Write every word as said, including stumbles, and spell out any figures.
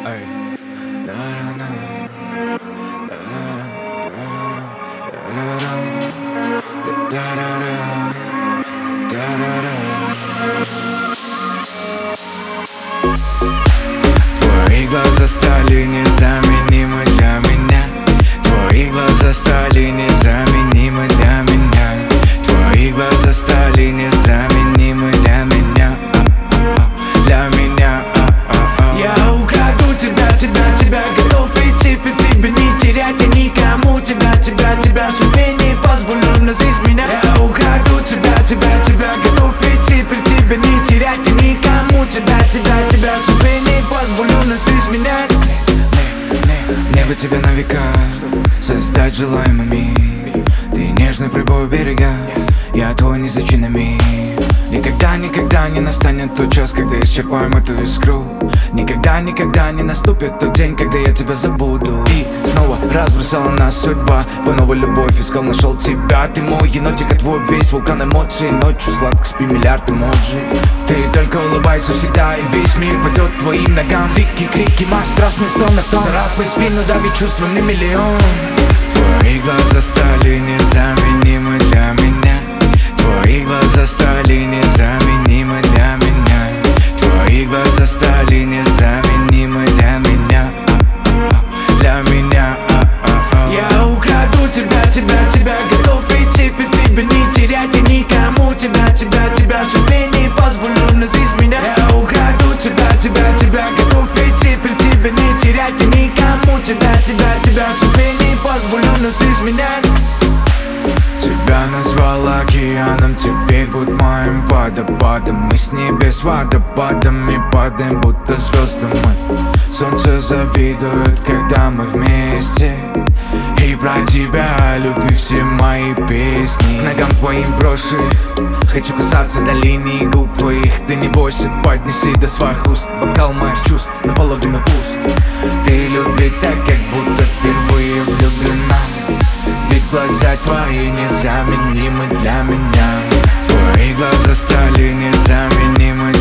Ey. Da-da-da. Da-da-da. Da-da-da. Da-da-da. Твои глаза стали незаменимы для меня. Твои глаза стали незаменимы для меня. Твои глаза стали незаменимы для меня. Для меня. Я украду тебя, тебя, тебя, готов идти перед тебя, не терять я никому тебя, тебя, тебя, судьбе не позволю назыть меня. Я украду тебя, тебя, тебя, готов идти перед тебя, не терять я никому тебя, тебя, тебя, судьбе не позволю назыть меня. Мне бы тебя на века создать желаемый мир. Ты нежный прибой у берега, я твой незачинный. Никогда, никогда не настанет тот час, когда исчерпаем эту искру. Никогда, никогда не наступит тот день, когда я тебя забуду. И снова разбросала нас судьба, по новой любовь искал, нашел тебя. Ты мой енотик, а твой весь вулкан эмоций. Ночью сладко спи, миллиард эмоджи. Ты только улыбайся всегда, и весь мир пойдет твоим ногам. Дикие крики, масс, страстный стон, в том царапай спину, дави чувства на миллион. Твои глаза стали незаменимы для меня. Твои глаза стали незаменимы для меня. Твои глаза стали незаменимы для меня. Для меня. Я украду тебя, тебя, тебя, готов идти перед тебя, не терять я никому тебя, тебя, тебя, судьбе не позволю назыть меня. Я украду тебя, тебя, тебя, готов идти перед тебя, не терять я никому тебя, тебя, тебя, судьбе не позволю назыть меня. Тебя назвал океаном, теперь будь моим водопадом. Мы с небес водопадами падаем, будто звезды мы. Солнце завидует, когда мы вместе. И про тебя, любви, все мои песни. К ногам твоим броши, хочу касаться до линии губ твоих. Ты не бойся, поднеси до своих уст бокал моих чувств наполовину пуст. Ты люби так, как будто впервые влюблена. Ведь глаза твои незаменимы для меня. Твои глаза стали незаменимы